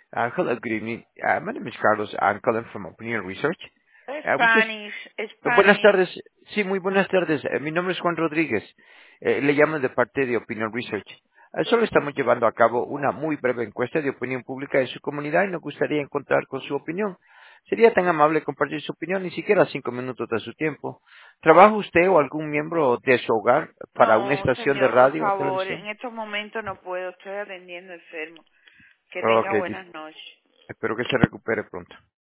Hello, good evening. My name is Carlos. I'm calling from Opinion Research. Spanish, Buenas Spanish. tardes. Sí, muy buenas tardes. Mi nombre es Juan Rodríguez. Le llamo de parte de Opinion Research. Solo estamos llevando a cabo una muy breve encuesta de opinión pública de su comunidad y nos gustaría encontrar con su opinión. Sería tan amable compartir su opinión, ni siquiera 5 minutos de su tiempo. ¿Trabaja usted o algún miembro de su hogar para una No, estación de señor, por radio o favor, en televisión? estos momentos no puedo, estoy atendiendo enfermo. Que Ok, tenga buenas noches. espero que se recupere pronto.